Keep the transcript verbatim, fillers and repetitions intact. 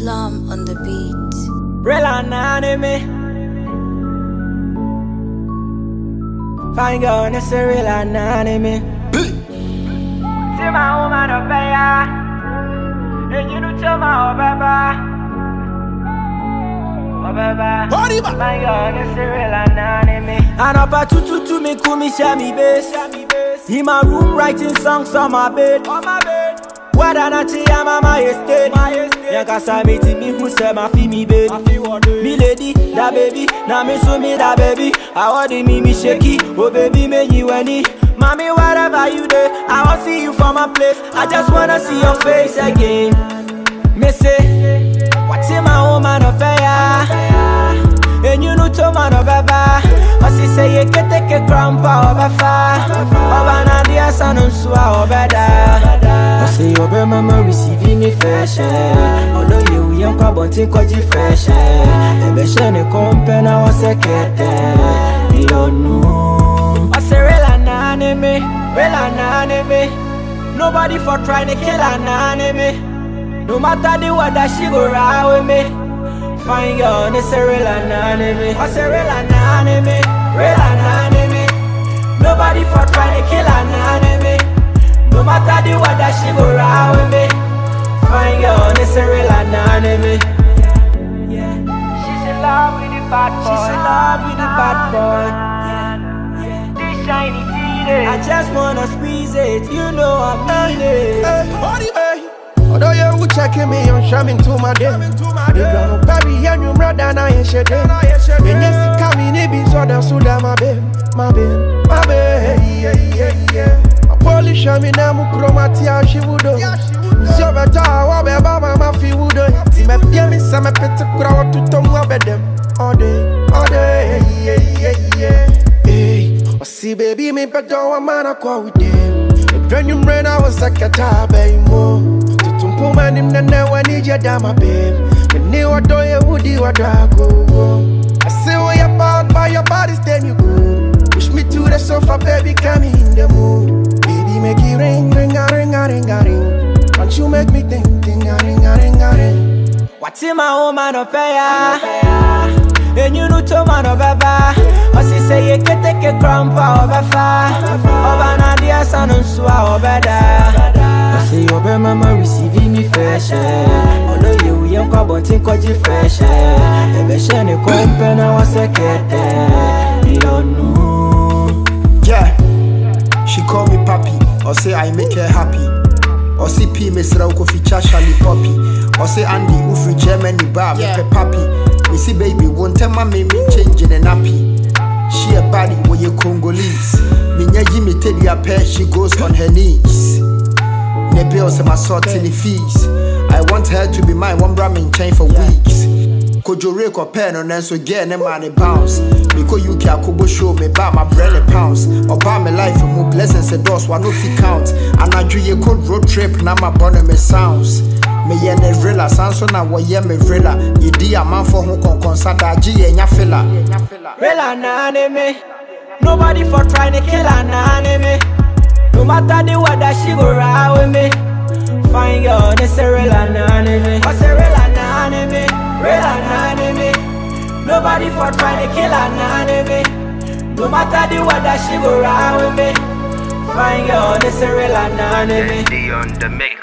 Islam on the beat. Real anonymous. Fine girl, it's a real anonymous. See my woman up there, and you know tell my oh baba, oh baba. Fine girl, it's a real anonymous. And up at two two two me cool me share me bass. In my room writing songs on my bed, on my bed. What an achi am my estate. Yanka sabiti me who say my fi me baby. Me lady, that baby, na me so me that baby. I want me me shaky, oh baby me you any. Mommy wherever you there, I want see you from my place. I just wanna see your face again. Me say, what's in my woman affair? And you know to man of baba. I see say you can take a grandpa of a fa. Obana dia sanum swa obeda. I say your mama receiving me fresh. Although you young carbon take koji fresh. And be shine a company I was a cat. You don't know. I say real anonymous, real anonymous. Nobody for trying to kill anonymous. No matter the weather she go ride with me. Fine girl, it's a real anonymous. I say real anonymous, real anonymous. Nobody for trying to kill anonymous. No matter the weather, she go ride with me. Fine girl, it's a real anonymous. Yeah, she's in love with the bad boy. She's in love with the bad boy. Yeah, yeah. This shiny teeth, I just wanna squeeze it. You know I mean it. Hey, hey. Although you checking me, I'm shamming to my day. You got no baby, and you brother, and I ain't shit. And yes, you come in, it be so damn so damn my babe, my babe, my babe, yeah, yeah, yeah. A Polish, I mean, I'm a chromatia, she would do. So better, I will be about my mafia would do. See my baby, some pet to crowd to Tom Wabedem. All day, all day, yeah, yeah, yeah. Hey, I see baby, me better, one man, I call with them. When you ran, I was like a tab, baby, more. Woman in the night when you get down my babe. When you are doing it, would you are dark? I say, what you about by your body, then you good. Push me to the sofa, baby, come in the mood. Baby, make it ring, ring, a ring, a ring, a ring. Don't you make me think, think, a ring, a ring, a ring. What's in my woman up here? And you know to man of baba. I see say you can take a grandpa of a fa. Obana dia sanum swa obeda. I say your mama receiving me fresh. Although you young carbon take koji fresh. And be shine a company I was a cat. You don't know. Yeah, she call me papi. Or say I make her happy. Or say P Mister Oko feature Charlie Poppy. Or say Andy who free Germany bar make her papi. We see baby won't tell my me changing a nappy. She a body where you Congolese. Minya Jimmy tell you a pair, she goes on her knees. Ne bills and my sort in the fees. I want her to be mine, one ramen chain for weeks. Kojo rake or pen on so get them money bounce. Because you can kobo show me buy my bread and pounds. Or buy my life and more blessings and doors one no fee count. And I do your cold road trip, now my bonnet me sounds. Me yen a vrilla, sanso na wa ye me vrilla. Ye di a man for who kon consada G and ya filla. Real anonymous. Nobody for trying to kill anonymous. No matter the weather, she go ride with me. Fine girl, it's a real anonymous. What's a real anonymous? Real anonymous. Nobody for trying to kill anonymous. No matter the weather, she go ride with me. Fine girl, it's a real anonymous. On the mix.